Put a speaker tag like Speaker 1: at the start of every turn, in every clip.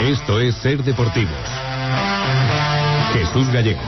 Speaker 1: Esto es Ser Deportivos. Jesús Gallego.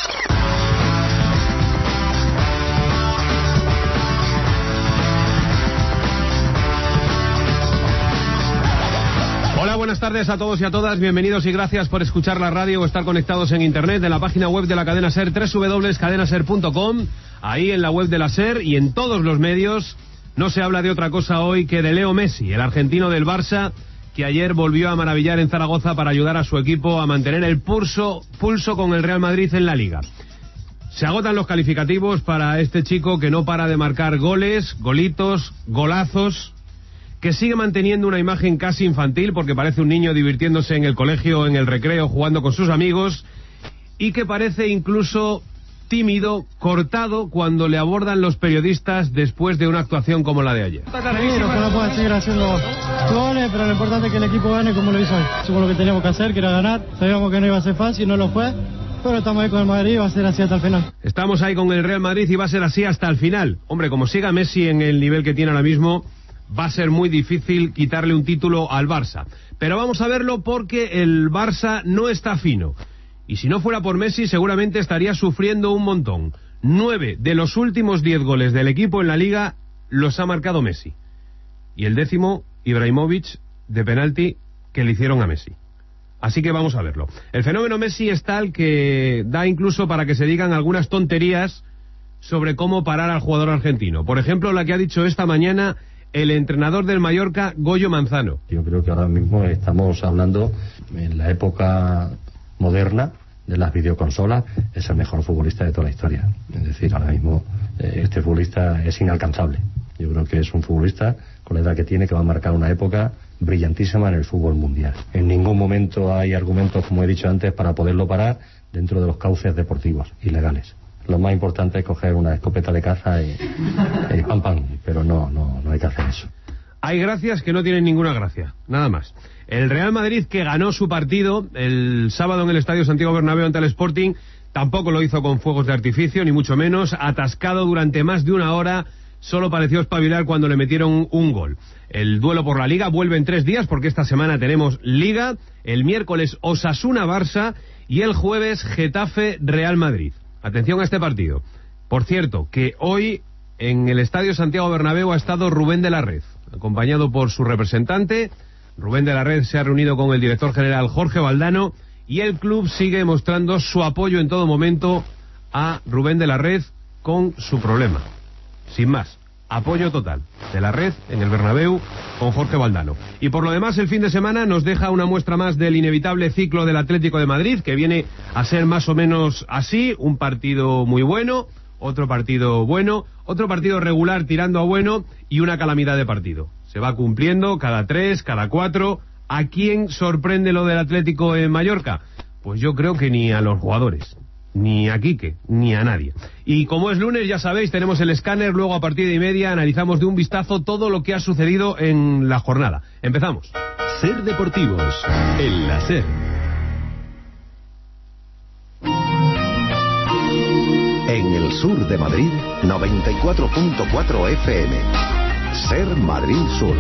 Speaker 2: Hola, buenas tardes a todos y a todas, bienvenidos y gracias por escuchar la radio o estar conectados en internet, en la página web de la cadena SER, www.cadenaser.com, ahí en la web de la SER y en todos los medios. No se habla de otra cosa hoy que de Leo Messi, el argentino del Barça, que ayer volvió a maravillar en Zaragoza para ayudar a su equipo a mantener el pulso con el Real Madrid en la Liga. Se agotan los calificativos para este chico que no para de marcar goles, golitos, golazos, que sigue manteniendo una imagen casi infantil porque parece un niño divirtiéndose en el colegio, en el recreo, jugando con sus amigos, y que parece incluso tímido, cortado cuando le abordan los periodistas después de una actuación como la de ayer.
Speaker 3: Tranquilo, que no puedan seguir haciendo goles, pero lo importante es que el equipo gane como lo hizo hoy. Hicimos lo que teníamos que hacer, que era ganar. Sabíamos que no iba a ser fácil, no lo fue, pero estamos ahí con el Madrid y va a ser así hasta el final.
Speaker 2: Estamos ahí con el Real Madrid y va a ser así hasta el final. Hombre, como siga Messi en el nivel que tiene ahora mismo, va a ser muy difícil quitarle un título al Barça. Pero vamos a verlo porque el Barça no está fino. Y si no fuera por Messi, seguramente estaría sufriendo un montón. 9 de los últimos 10 goles del equipo en la Liga los ha marcado Messi. Y el 10º, Ibrahimovic, de penalti que le hicieron a Messi. Así que vamos a verlo. El fenómeno Messi es tal que da incluso para que se digan algunas tonterías sobre cómo parar al jugador argentino. Por ejemplo, la que ha dicho esta mañana el entrenador del Mallorca, Goyo Manzano.
Speaker 4: Yo creo que ahora mismo estamos hablando en la época moderna de las videoconsolas, es el mejor futbolista de toda la historia. Es decir, ahora mismo este futbolista es inalcanzable. Yo creo que es un futbolista con la edad que tiene que va a marcar una época brillantísima en el fútbol mundial. En ningún momento hay argumentos, como he dicho antes, para poderlo parar dentro de los cauces deportivos y legales. Lo más importante es coger una escopeta de caza y pam pam, pero no hay que hacer eso.
Speaker 2: Hay gracias que no tienen ninguna gracia, nada más. El Real Madrid, que ganó su partido el sábado en el Estadio Santiago Bernabéu ante el Sporting, tampoco lo hizo con fuegos de artificio, ni mucho menos, atascado durante más de una hora, solo pareció espabilar cuando le metieron un gol. El duelo por la Liga vuelve en 3 días, porque esta semana tenemos Liga, el miércoles Osasuna-Barça y el jueves Getafe-Real Madrid. Atención a este partido. Por cierto, que hoy en el Estadio Santiago Bernabéu ha estado Rubén de la Red, acompañado por su representante. Rubén de la Red se ha reunido con el director general Jorge Valdano y el club sigue mostrando su apoyo en todo momento a Rubén de la Red con su problema. Sin más, apoyo total de la Red en el Bernabéu con Jorge Valdano. Y por lo demás, el fin de semana nos deja una muestra más del inevitable ciclo del Atlético de Madrid, que viene a ser más o menos así: un partido muy bueno, otro partido bueno, otro partido regular tirando a bueno y una calamidad de partido. Se va cumpliendo cada 3, cada 4. ¿A quién sorprende lo del Atlético en Mallorca? Pues yo creo que ni a los jugadores, ni a Quique, ni a nadie. Y como es lunes, ya sabéis, tenemos el escáner, luego a partir de 1:30 analizamos de un vistazo todo lo que ha sucedido en la jornada. Empezamos.
Speaker 1: Ser Deportivos, en la SER.
Speaker 5: En el sur de Madrid, 94.4 FM. Ser Madrid Sur.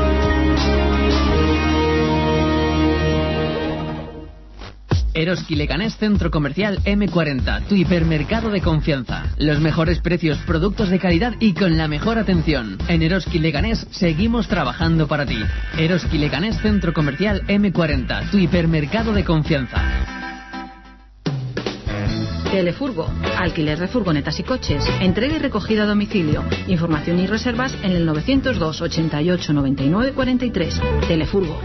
Speaker 6: Eroski Leganés Centro Comercial M40, tu hipermercado de confianza. Los mejores precios, productos de calidad y con la mejor atención. En Eroski Leganés seguimos trabajando para ti. Eroski Leganés Centro Comercial M40, tu hipermercado de confianza.
Speaker 7: Telefurgo, alquiler de furgonetas y coches, entrega y recogida a domicilio. Información y reservas en el 902 88 99 43. Telefurgo.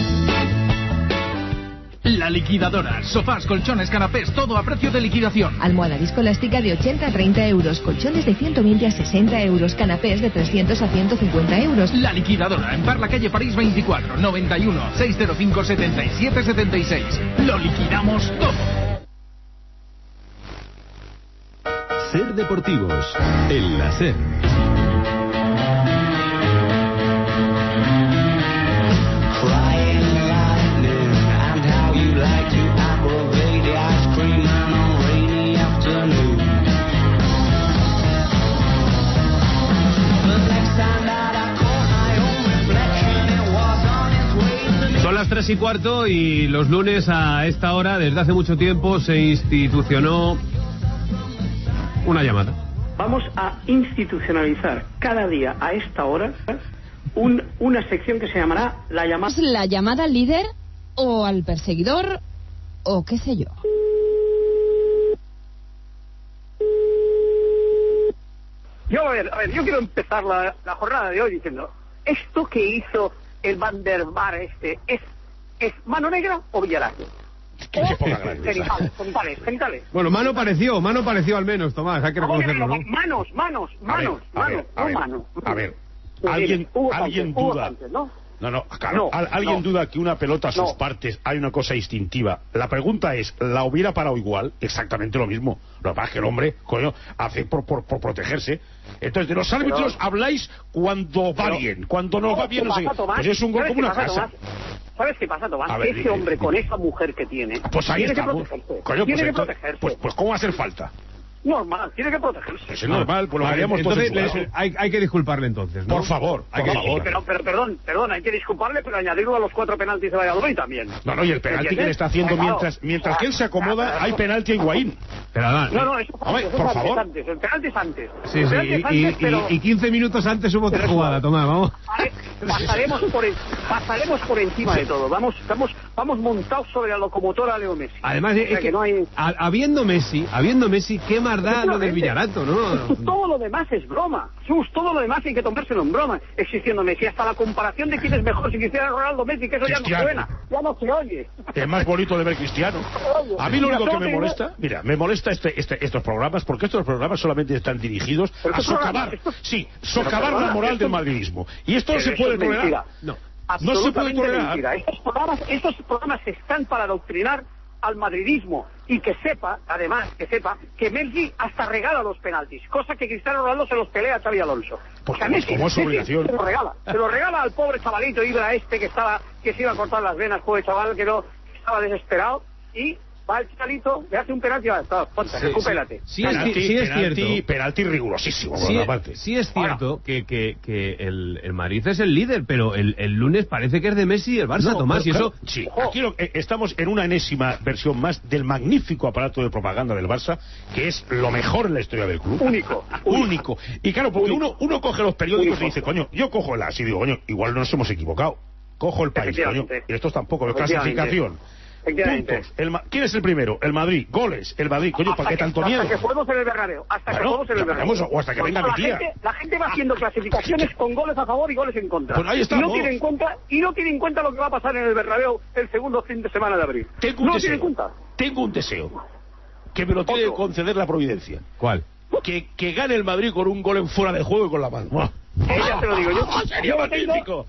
Speaker 8: La liquidadora. Sofás, colchones, canapés, todo a precio de liquidación.
Speaker 9: Almohada viscoelástica de 80 a 30 euros, colchones de 120 a 60 euros, canapés de 300 a 150 euros.
Speaker 8: La liquidadora, en Parla Calle París 24, 91 605 77 76. Lo liquidamos todo.
Speaker 1: Ser Deportivos, en la SER.
Speaker 2: las 3:15 y los lunes a esta hora, desde hace mucho tiempo, se institucionó una llamada.
Speaker 10: Vamos a institucionalizar cada día a esta hora una sección que se llamará la llamada...
Speaker 11: ¿La llamada al líder o al perseguidor o qué sé yo?
Speaker 10: Yo quiero empezar la jornada de hoy diciendo, ¿esto que hizo el Van der Bar es mano negra o Villarreal? Genitales.
Speaker 2: Bueno, mano pareció al menos, Tomás, hay que reconocerlo, ¿no?
Speaker 10: Manos.
Speaker 12: A ver, ¿alguien duda?
Speaker 10: Antes, ¿no?
Speaker 12: No, claro. ¿Alguien duda que una pelota a sus partes hay una cosa instintiva? La pregunta es, ¿la hubiera parado igual? Exactamente lo mismo. Lo que pasa es que el hombre, coño, hace por protegerse. Entonces, de los árbitros habláis cuando va bien. Cuando no va bien, no sé qué. Pues es un gol como una casa.
Speaker 10: ¿Sabes qué pasa, Tomás? Que ese hombre con esa mujer que tiene...
Speaker 12: Pues ahí estamos. Coño,
Speaker 10: tiene que protegerse.
Speaker 12: Pues ¿cómo va a hacer falta?
Speaker 10: Normal, tiene que protegerse.
Speaker 12: Es normal, pues lo haríamos todos.
Speaker 2: Entonces, hay que disculparle entonces, ¿no?
Speaker 12: Por favor.
Speaker 10: Pero perdón, hay que disculparle, pero añadirlo a los 4 penaltis de Valladolid también.
Speaker 12: No, y el penalti que le está haciendo mientras que él se acomoda, hay penalti a Higuaín.
Speaker 10: No, eso
Speaker 12: por favor.
Speaker 10: Antes, el penalti es antes.
Speaker 2: Sí, y 15 minutos antes hubo otra jugada, Tomás, vamos.
Speaker 10: Pasaremos por encima de todo. Vamos montados sobre la locomotora Leo Messi.
Speaker 2: Además, es que no hay... habiendo Messi, ¿qué más da lo del Villarato, no?
Speaker 10: Todo lo demás es broma. Todo lo demás hay que tomárselo en broma. Existiendo Messi, hasta la comparación de quién es mejor si quisiera Ronaldo Messi, que eso ya no suena, ya no se oye.
Speaker 12: Es más bonito de ver Cristiano. A mí lo único que me molesta, me molesta estos programas, porque estos programas solamente están dirigidos a socavar la moral del madridismo. Y esto no se puede tolerar. No se puede tolerar.
Speaker 10: Estos programas están para adoctrinar al madridismo y que sepa que Messi hasta regala los penaltis, cosa que Cristiano Ronaldo se los pelea a Xabi Alonso.
Speaker 12: Porque Messi, como es su obligación.
Speaker 10: Se lo regala al pobre chavalito Ibra que se iba a cortar las venas, pobre chaval que estaba desesperado, y va el chalito, le hace un penalti y va, recupérate.
Speaker 2: Sí es cierto.
Speaker 12: Penalti rigurosísimo.
Speaker 2: Sí es cierto que el Madrid es el líder, pero el lunes parece que es de Messi y el Barça, Tomás, y eso...
Speaker 12: Sí, aquí estamos en una enésima versión más del magnífico aparato de propaganda del Barça, que es lo mejor en la historia del club. Único. Y claro, porque uno coge los periódicos y dice, coño, yo cojo el AS y digo, coño, igual no nos hemos equivocado. Cojo el País, coño, y estos tampoco, de clasificación. Puntos. ¿Quién es el primero? El Madrid. Goles. El Madrid. Coño, ¿por qué tanto miedo?
Speaker 10: Hasta que juguemos en el Bernabéu.
Speaker 12: O hasta que venga mi tía.
Speaker 10: La gente va haciendo clasificaciones con goles a favor y goles en contra.
Speaker 12: Pues ahí está.
Speaker 10: Y no tiene en cuenta lo que va a pasar en el Bernabéu el segundo fin de semana de abril.
Speaker 12: Tengo un deseo. Que me lo tiene que conceder la providencia.
Speaker 2: ¿Cuál?
Speaker 12: Que gane el Madrid con un gol en fuera de juego y con la mano.
Speaker 10: Ya te lo digo yo.
Speaker 12: Sería magnífico.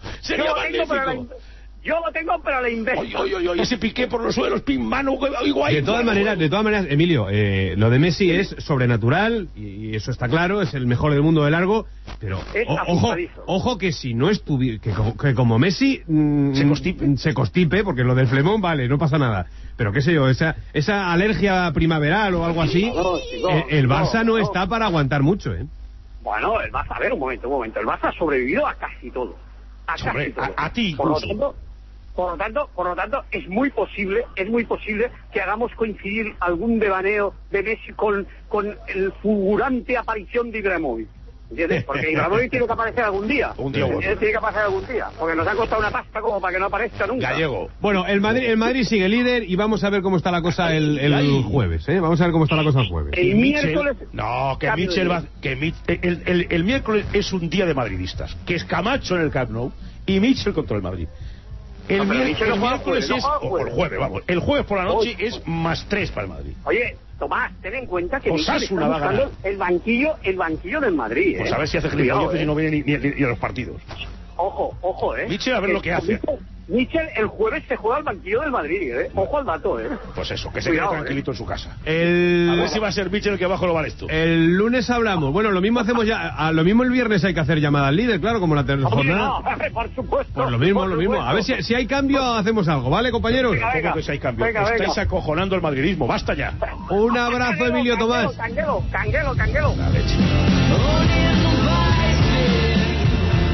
Speaker 10: Yo lo tengo, pero a la inversa.
Speaker 12: Ese Piqué por los suelos, mano, igual.
Speaker 2: De todas maneras, Emilio, lo de Messi es sobrenatural, y eso está claro, es el mejor del mundo de largo, pero ojo que si no estuviera, que como Messi se constipe, porque lo del flemón, vale, no pasa nada, pero qué sé yo, esa alergia primaveral o algo así, el Barça no está para aguantar mucho, ¿eh?
Speaker 10: Bueno, el Barça, a ver, un momento, el Barça ha sobrevivido a casi todo.
Speaker 12: A ti incluso.
Speaker 10: Por lo tanto, es muy posible que hagamos coincidir algún devaneo de Messi con el fulgurante aparición de Ibrahimovic. ¿Entiendes? Porque Ibrahimovic tiene que aparecer algún día. Tiene que aparecer algún día. Porque nos ha costado una pasta como para que no aparezca nunca.
Speaker 12: Gallego.
Speaker 2: Bueno, el Madrid sigue líder y vamos a ver cómo está la cosa el jueves, ¿eh? Vamos a ver cómo está la cosa el jueves.
Speaker 10: El miércoles...
Speaker 12: No, que Mitchell va... El miércoles es un día de madridistas. Que es Camacho en el Camp Nou y Mitchell contra el Madrid. El miércoles es... O el jueves, vamos. El jueves por la noche es +3 para el Madrid.
Speaker 10: Oye, Tomás, ten en cuenta que Mitchell está buscando el banquillo del Madrid, ¿eh?
Speaker 12: Pues a ver si hace gilipolleces y no viene ni a los partidos.
Speaker 10: Ojo,
Speaker 12: Mitchell, a ver lo que hace.
Speaker 10: Mitchell el jueves se juega al banquillo del Madrid, ¿eh? Ojo al dato, ¿eh?
Speaker 12: Pues eso, que se quede tranquilito en su casa. A ver si va a ser Mitchell el que abajo lo vale esto.
Speaker 2: El lunes hablamos. Bueno, lo mismo hacemos ya. Lo mismo el viernes hay que hacer llamada al líder, claro, como la jornada.
Speaker 10: No, por supuesto.
Speaker 2: Pues lo mismo. A ver si hay cambio, hacemos algo, ¿vale, compañeros?
Speaker 12: Venga. Que si hay cambio. Estáis acojonando el madridismo. Basta ya.
Speaker 2: Un abrazo, Emilio Tomás.
Speaker 10: Canguelo.
Speaker 12: La leche.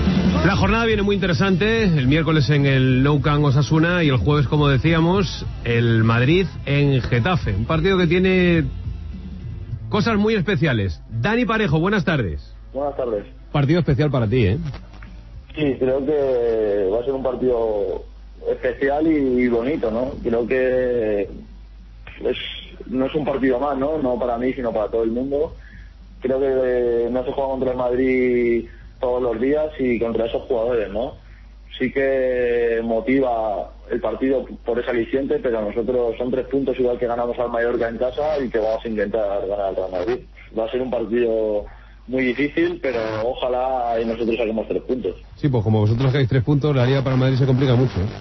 Speaker 2: La jornada viene muy interesante, el miércoles en el Nou Camp Osasuna y el jueves, como decíamos, el Madrid en Getafe. Un partido que tiene cosas muy especiales. Dani Parejo, buenas tardes.
Speaker 13: Buenas tardes.
Speaker 2: Partido especial para ti, ¿eh?
Speaker 13: Sí, creo que va a ser un partido especial y bonito, ¿no? Creo que no es un partido más, ¿no? No para mí, sino para todo el mundo. Creo que no se juega contra el Madrid todos los días y contra esos jugadores, ¿no? Sí que motiva el partido por ese aliciente, pero nosotros son 3 puntos igual que ganamos al Mallorca en casa y que vamos a intentar ganar al Real Madrid. Va a ser un partido muy difícil, pero ojalá y nosotros saquemos 3 puntos.
Speaker 2: Sí, pues como vosotros sacáis 3 puntos, la liga para el Madrid se complica mucho, ¿eh?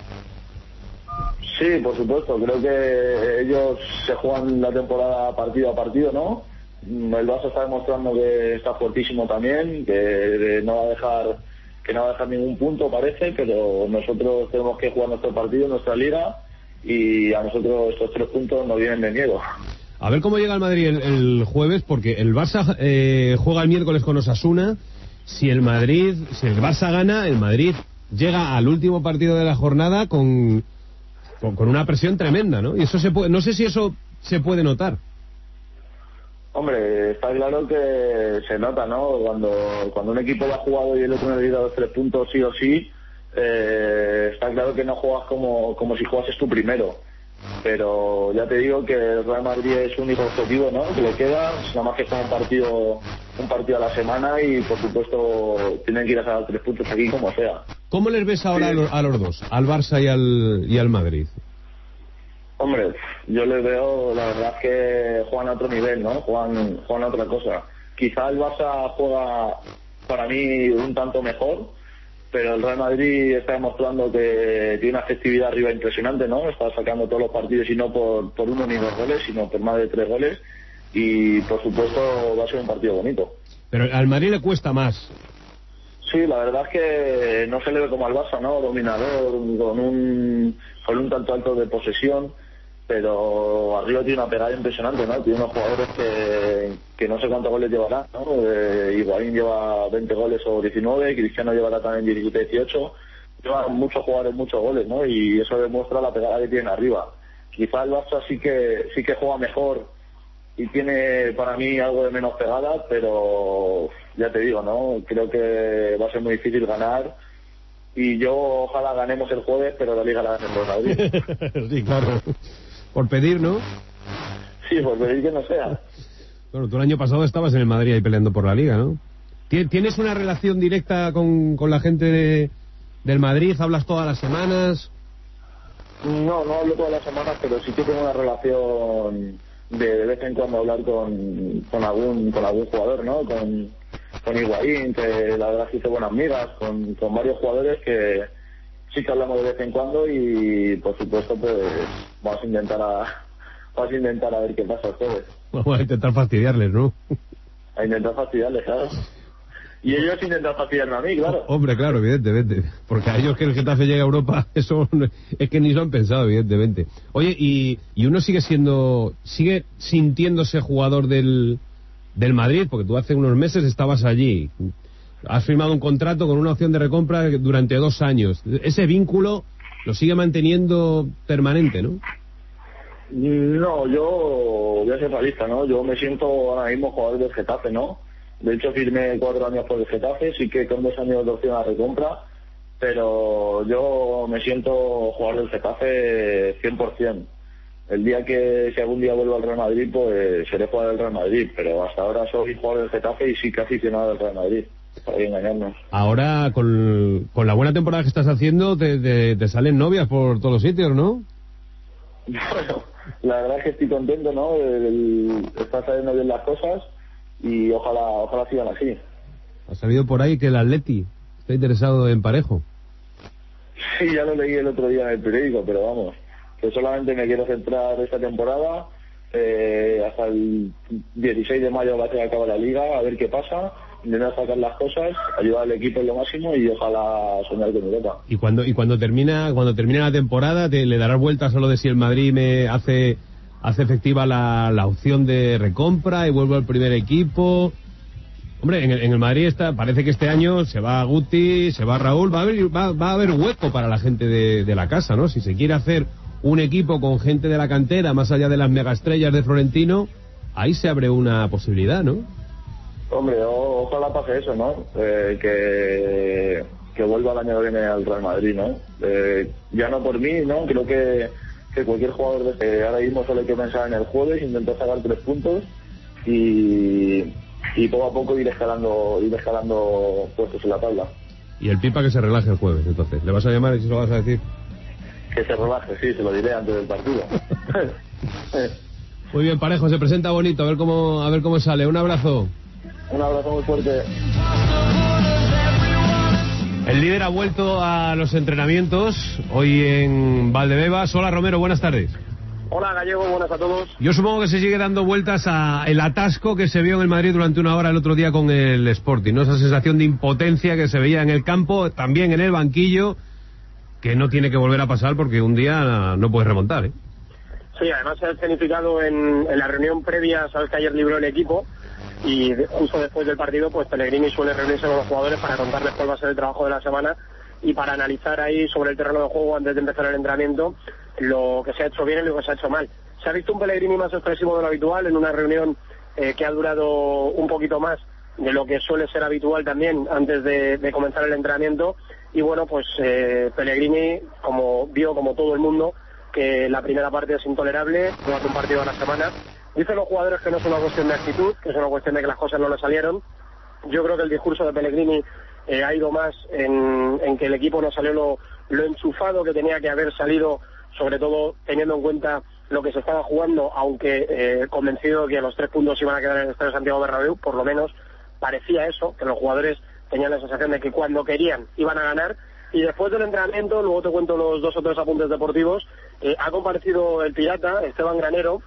Speaker 13: Sí, por supuesto. Creo que ellos se juegan la temporada partido a partido, ¿no? El Barça está demostrando que está fuertísimo también, que no va a dejar ningún punto, parece, pero nosotros tenemos que jugar nuestro partido, nuestra liga, y a nosotros estos 3 puntos nos vienen de miedo.
Speaker 2: A ver cómo llega el Madrid el jueves, porque el Barça juega el miércoles con Osasuna. Si el Barça gana, el Madrid llega al último partido de la jornada con una presión tremenda, ¿no? Y eso no sé si eso se puede notar.
Speaker 13: Hombre, está claro que se nota, ¿no? Cuando un equipo va jugado y el otro necesita los 3 puntos sí o sí, está claro que no juegas como si jugases tú primero. Pero ya te digo que el Real Madrid es un único objetivo, ¿no? Que le queda, nada más que está un partido a la semana y por supuesto tienen que ir a sacar 3 puntos aquí como sea.
Speaker 2: ¿Cómo les ves ahora a los dos, al Barça y al Madrid?
Speaker 13: Hombre, yo les veo, la verdad es que juegan a otro nivel, ¿no? Juegan a otra cosa. Quizá el Barça juega, para mí, un tanto mejor, pero el Real Madrid está demostrando que tiene una efectividad arriba impresionante, ¿no? Está sacando todos los partidos y no por 1 ni 2 goles, sino por más de 3 goles. Y, por supuesto, va a ser un partido bonito.
Speaker 2: Pero al Madrid le cuesta más.
Speaker 13: Sí, la verdad es que no se le ve como al Barça, ¿no? Dominador, con un tanto alto de posesión, pero arriba tiene una pegada impresionante, ¿no? Tiene unos jugadores que no sé cuántos goles llevará, ¿no? Higuaín lleva 20 goles o 19, Cristiano llevará también 17, 18. Llevan muchos jugadores, muchos goles, ¿no? Y eso demuestra la pegada que tienen arriba. Quizá el Barça sí que juega mejor y tiene para mí algo de menos pegada, pero ya te digo, ¿no? Creo que va a ser muy difícil ganar y yo ojalá ganemos el jueves, pero la liga la gane el Madrid.
Speaker 2: Sí, claro. Por pedir, ¿no?
Speaker 13: Sí, por pedir que no sea.
Speaker 2: Bueno, tú el año pasado estabas en el Madrid ahí peleando por la liga, ¿no? ¿Tienes una relación directa con la gente del Madrid? ¿Hablas todas las semanas?
Speaker 13: No hablo todas las semanas, pero sí que tengo una relación de vez en cuando hablar con algún jugador, ¿no? Con Higuaín, que la verdad es que hice buenas migas, con varios jugadores que sí que hablamos de vez en cuando y por supuesto pues vamos a intentar a ver qué pasa a ustedes.
Speaker 2: Vamos a intentar fastidiarles, ¿no?
Speaker 13: A intentar fastidiarles, claro. Y ellos intentan fastidiarme a mí, claro.
Speaker 2: Hombre, claro, evidentemente. Porque a ellos que el Getafe llegue a Europa, eso es que ni lo han pensado, evidentemente. Oye, y uno sigue sintiéndose jugador del Madrid, porque tú hace unos meses estabas allí. Has firmado un contrato con una opción de recompra durante 2 años. Ese vínculo lo sigue manteniendo permanente, ¿no?
Speaker 13: No, yo voy a ser realista, ¿no? Yo me siento ahora mismo jugador del Getafe, ¿no? De hecho firmé 4 años por el Getafe, sí que con 2 años de opción a recompra, pero yo me siento jugador del Getafe 100%. El día si algún día vuelvo al Real Madrid, pues seré jugador del Real Madrid, pero hasta ahora soy jugador del Getafe y sí que aficionado al Real Madrid, para engañarnos.
Speaker 2: Ahora, con la buena temporada que estás haciendo, te salen novias por todos los sitios, ¿no?
Speaker 13: Bueno, la verdad es que estoy contento, ¿no? Están saliendo bien las cosas y ojalá sigan así.
Speaker 2: Ha salido por ahí que el Atleti está interesado en Parejo.
Speaker 13: Sí, ya lo leí el otro día en el periódico, pero vamos, que solamente me quiero centrar esta temporada, hasta el 16 de mayo va a ser acabar la liga, a ver qué pasa, intentar sacar las cosas, ayudar al equipo en lo máximo y ojalá soñar con Europa.
Speaker 2: Y cuando termina la temporada, le darás vueltas a lo de si el Madrid hace efectiva la opción de recompra y vuelvo al primer equipo, Hombre, en el Madrid parece que este año se va Guti, se va Raúl, va a haber hueco para la gente de la casa, ¿no? Si se quiere hacer un equipo con gente de la cantera, más allá de las megaestrellas de Florentino, ahí se abre una posibilidad, ¿no?
Speaker 13: Hombre, ojalá pase eso, ¿no? Que vuelva el año que viene al Real Madrid, ¿no? Ya no por mí, ¿no? Creo que cualquier jugador ahora mismo solo hay que pensar en el jueves, intentar sacar 3 puntos y poco a poco ir escalando puestos en la tabla.
Speaker 2: Y el Pipa que se relaje el jueves, entonces. ¿Le vas a llamar y se lo vas a decir?
Speaker 13: Que se relaje, sí, se lo diré antes del partido.
Speaker 2: Muy bien, Parejo, se presenta bonito, a ver cómo sale. Un abrazo.
Speaker 13: Un abrazo muy fuerte.
Speaker 2: El líder ha vuelto a los entrenamientos hoy en Valdebebas. Hola Romero, buenas tardes.
Speaker 14: Hola Gallego, buenas a todos.
Speaker 2: Yo supongo que se sigue dando vueltas a el atasco que se vio en el Madrid durante una hora el otro día con el Sporting, ¿no? Esa sensación de impotencia que se veía en el campo, también en el banquillo, que no tiene que volver a pasar porque un día no puedes remontar, ¿eh?
Speaker 14: Sí, además se ha escenificado en la reunión previa, sabes que ayer libró el equipo y justo después del partido pues Pellegrini suele reunirse con los jugadores para contarles cuál va a ser el trabajo de la semana y para analizar ahí sobre el terreno de juego antes de empezar el entrenamiento lo que se ha hecho bien y lo que se ha hecho mal. Se ha visto un Pellegrini más expresivo de lo habitual en una reunión que ha durado un poquito más de lo que suele ser habitual también antes de comenzar el entrenamiento y bueno, pues Pellegrini como todo el mundo que la primera parte es intolerable, no hace un partido a la semana. Dicen los jugadores que no es una cuestión de actitud, que es una cuestión de que las cosas no le salieron. Yo creo que el discurso de Pellegrini ha ido más en que el equipo no salió lo enchufado que tenía que haber salido, sobre todo teniendo en cuenta lo que se estaba jugando, aunque convencido de que los 3 puntos iban a quedar en el Estadio Santiago Bernabéu, por lo menos parecía eso, que los jugadores tenían la sensación de que cuando querían iban a ganar. Y después del entrenamiento, luego te cuento los 2 o 3 apuntes deportivos, ha compartido el pirata, Esteban Granero,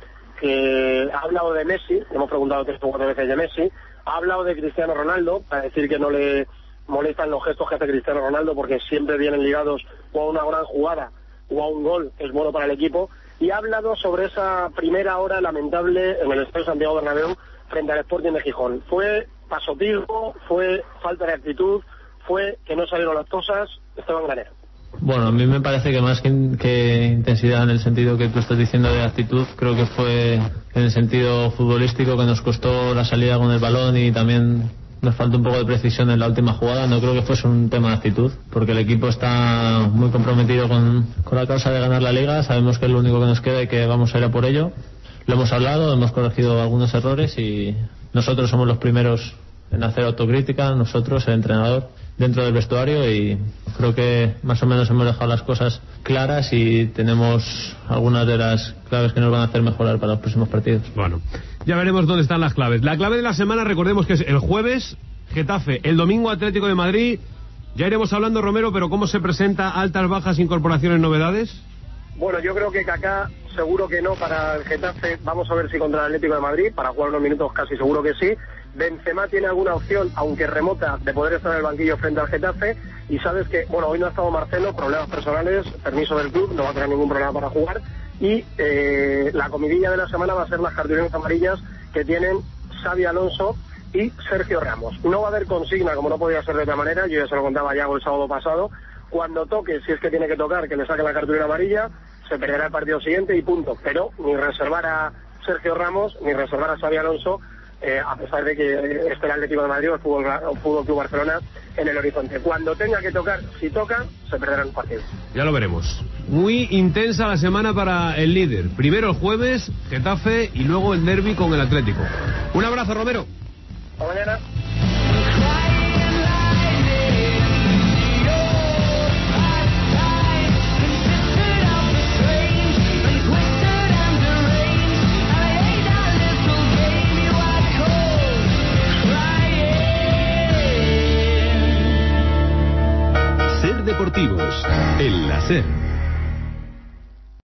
Speaker 14: que ha hablado de Messi, hemos preguntado 3 o 4 veces de Messi, ha hablado de Cristiano Ronaldo, para decir que no le molestan los gestos que hace Cristiano Ronaldo porque siempre vienen ligados o a una gran jugada o a un gol que es bueno para el equipo, y ha hablado sobre esa primera hora lamentable en el Estadio Santiago Bernabéu frente al Sporting de Gijón. Fue pasotismo, fue falta de actitud, fue que no salieron las cosas. Esteban Granero.
Speaker 15: Bueno, a mí me parece que más que intensidad en el sentido que tú estás diciendo de actitud, creo que fue en el sentido futbolístico que nos costó la salida con el balón y también nos falta un poco de precisión en la última jugada. No creo que fuese un tema de actitud, porque el equipo está muy comprometido con la causa de ganar la Liga. Sabemos que es lo único que nos queda y que vamos a ir a por ello. Lo hemos hablado, hemos corregido algunos errores y nosotros somos los primeros en hacer autocrítica, nosotros, el entrenador, dentro del vestuario, y creo que más o menos hemos dejado las cosas claras y tenemos algunas de las claves que nos van a hacer mejorar para los próximos partidos.
Speaker 2: Bueno, ya veremos dónde están las claves. La clave de la semana, recordemos que es el jueves Getafe, el domingo Atlético de Madrid. Ya iremos hablando, Romero, pero ¿cómo se presenta? ¿Altas, bajas, incorporaciones, novedades?
Speaker 14: Bueno, yo creo que Kaká seguro que no para el Getafe. Vamos a ver si contra el Atlético de Madrid, para jugar unos minutos casi seguro que sí. Benzema tiene alguna opción, aunque remota, de poder estar en el banquillo frente al Getafe. Y sabes que, bueno, hoy no ha estado Marcelo, problemas personales, permiso del club, no va a tener ningún problema para jugar. Y la comidilla de la semana va a ser las cartulinas amarillas que tienen Xabi Alonso y Sergio Ramos. No va a haber consigna, como no podía ser de otra manera, yo ya se lo contaba a Yago el sábado pasado. Cuando toque, si es que tiene que tocar, que le saque la cartulina amarilla, se perderá el partido siguiente y punto. Pero ni reservar a Sergio Ramos, ni reservar a Xabi Alonso, a pesar de que esté el Atlético de Madrid o el Fútbol Club Barcelona en el horizonte. Cuando tenga que tocar, si toca, se perderá el partido.
Speaker 2: Ya lo veremos. Muy intensa la semana para el líder. Primero el jueves, Getafe, y luego el derbi con el Atlético. Un abrazo, Romero.
Speaker 14: Hasta mañana.
Speaker 1: Deportivos, el láser.